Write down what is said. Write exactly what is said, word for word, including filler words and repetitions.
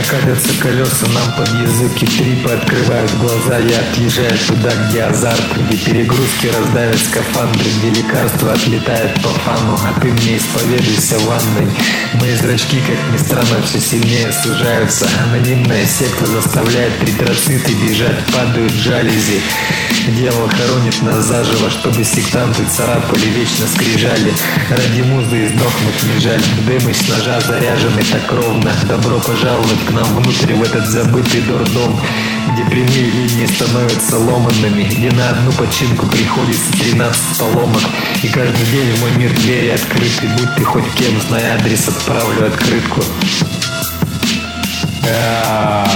Катятся колеса нам под язык, и трипы открывают глаза. Я отъезжаю туда, где азарт, где перегрузки раздавят скафандры, где лекарства отлетают по фану, а ты мне исповедуйся в ванной. Мои зрачки, как ни странно, все сильнее сужаются. Анонимная секта заставляет эритроциты бежать, падают жалюзи. Дьявол хоронит нас заживо, чтобы сектанты царапали, вечно скрижали. Ради музы и сдохнуть не жаль. Дымыч ножа заряженный так ровно. Добро пожаловать к нам внутрь, в этот забытый дурдом, где прямые линии становятся ломанными, где на одну починку приходится тринадцать поломок. И каждый день в мой мир двери открыты. Будь ты хоть кем, знай адрес, отправлю открытку. А-а-а.